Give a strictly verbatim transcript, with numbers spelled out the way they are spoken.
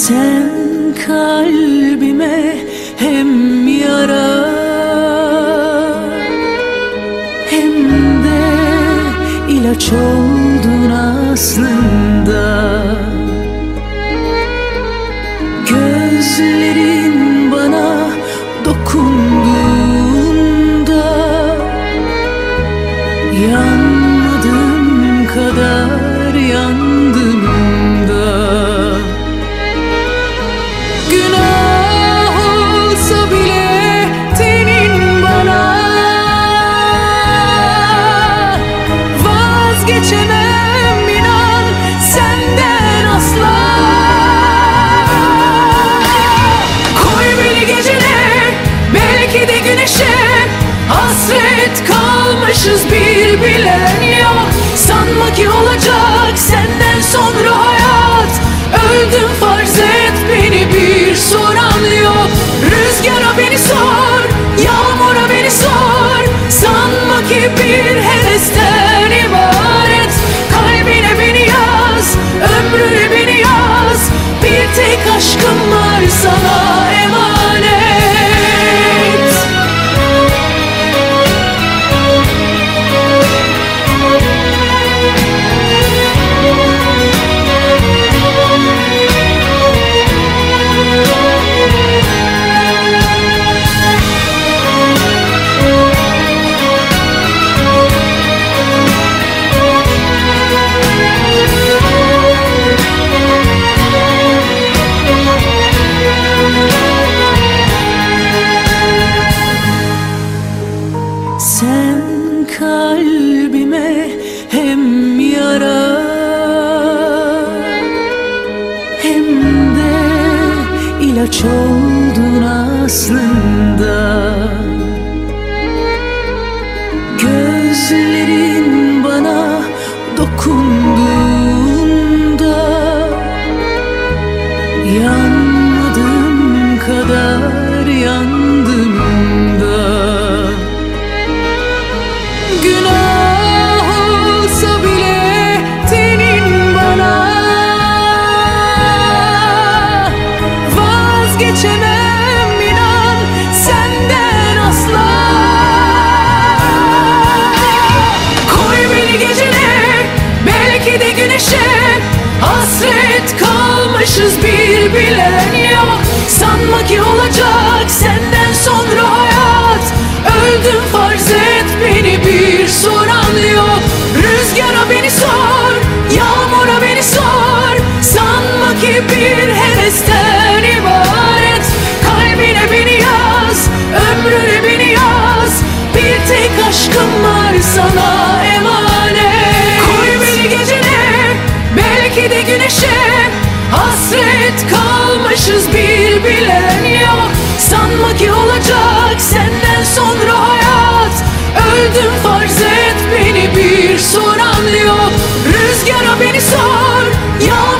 Sen kalbime hem yara hem de ilaç oldun aslında. Gözlerin bana dokunduğunda yanmadığım kadar yandım da. Günah olsa bile tenin bana, vazgeçemem inan senden asla. Koy beni gecene, belki de güneşe, hasret kalmışız bir bilen yok. Sanma ki olacak senden sonra hayat, öldüm farz et beni bir soran yok. Rüzgara beni sor, yağmura beni sor, sanma ki bir hevesten ibaret. Kalbine beni yaz, ömrüne beni yaz, bir tek aşkım var sana emanet. Sen kalbime hem yara hem de ilaç oldun aslında. Gözlerin bana dokunduğunda yanmadığım kadar yandım da. Günah olsa bile tenin bana, vazgeçemem inan senden asla. Koy beni gecene, belki de güneşe, hasret kalmışız bir bilen yok. Sanma ki olacak senden sonra hayat, öldüm farz et beni bir soran yok. Rüzgara beni sor, yağmura beni sor, sanma ki bir hevesten ibaret. Kalbine beni yaz, ömrüne beni yaz, bir tek aşkım var sana emanet. Koy beni gecene, belki de güneşe, hasret kalmışız bir bilen yok. Sanma ki olacak senden sonra hayat, öldüm farz et beni bir soran yok. Rüzgara beni sor, yağmura